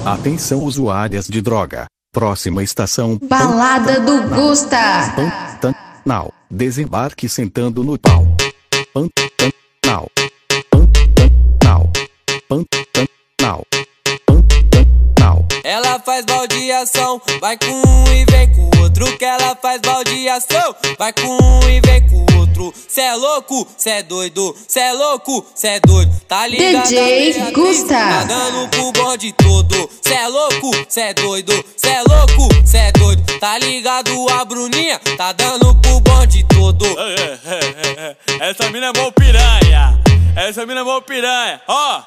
Atenção usuárias de droga. Próxima estação Balada do Gusta. Pantanal. Desembarque sentando no pau. Pantanal. Pantanal. Pantanal. Pantanal. Ela faz baldeação, vai com um e vem com o outro. Que ela faz baldeação, vai com um e vem com o outro. Cê é louco, cê é doido, cê é louco, cê é doido. Tá ligado? DJ Gusta. Tá dando pro bonde todo. Cê é louco, cê é doido, cê é louco, cê é doido. Tá ligado? A Bruninha tá dando pro bonde todo. Essa mina é mó piranha. Essa mina é mó piranha. Ó.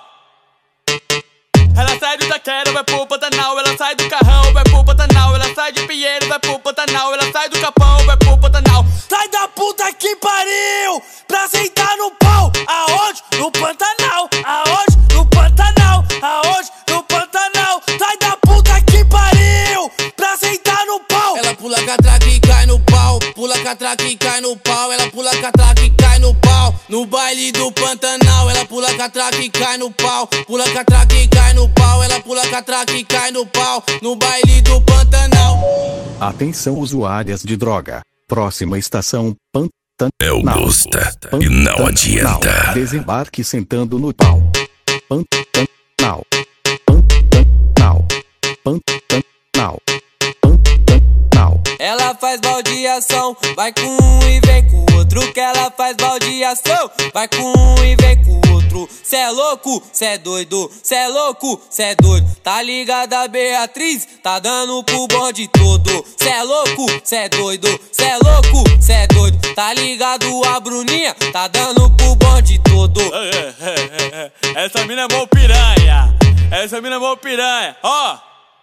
Ela sai do Taquera, vai pro Pantanal. Ela sai do Carrão, vai pro Pantanal. Ela sai de Pinheiro, vai pro Pantanal. Ela sai do Capão, vai pro Pantanal. Sai da puta que pariu pra sentar no pau. Aonde? No Pantanal. Aonde? No Pantanal. Aonde? No Pantanal. Sai da puta que pariu pra sentar no pau. Ela pula catraca e cai no pau. Pula catraca e cai no pau. Ela pula catraca e cai no pau. No baile do Pantanal. Ela pula catraca e cai no pau. Pula catraca e cai no pau. Ela pula catraca e cai no pau. No baile do Pantanal. Atenção usuárias de droga. Próxima estação Pantanal. Eu Gusta e não adianta. Desembarque sentando no pau. Pantanal. Pantanal. Pantanal. Pantanal. Ela faz baldeação, vai com um e vem com o outro. Que ela faz baldeação, vai com um e vem com o outro. Cê é louco, cê é doido, cê é louco, cê é doido. Tá ligada a Beatriz, tá dando pro bonde todo. Cê é louco, cê é doido, cê é louco, cê é doido. Tá ligado? A Bruninha tá dando pro bonde todo. Essa mina é mó piranha. Essa mina é mó piranha. Ó.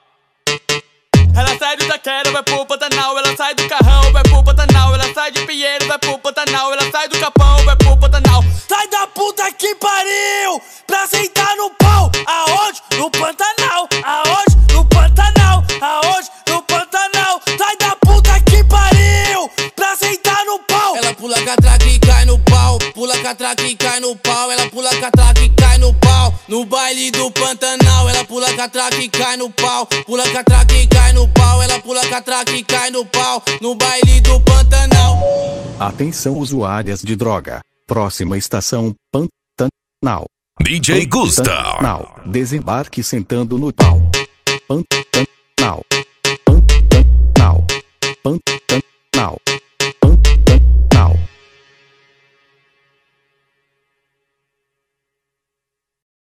Ela sai do Taquera, vai pro Pantanal. Ela sai do Carrão, vai pro Pantanal. Ela sai de Pinheiro, vai pro Pantanal. Ela sai do Capão, vai pro Pantanal. Sai da puta que pariu pra sentar no pau. Aonde? No Pantanal. Aonde? No Pantanal. Aonde? No Pantanal. Sai da puta que pariu pra sentar no pau. Ela pula catraca e cai no pau. Pula catraca e cai no pau. Ela pula catraca e cai no pau. No baile do Pantanal. Ela pula catraca e cai no pau. Pula catraca e cai no pau. Ela pula catraca e cai no pau. No baile do Pantanal. Atenção usuárias de droga. Próxima estação Pantanal. DJ Gusta. Pantanal. Desembarque sentando no pau. Pantanal. Pantanal. Pantanal.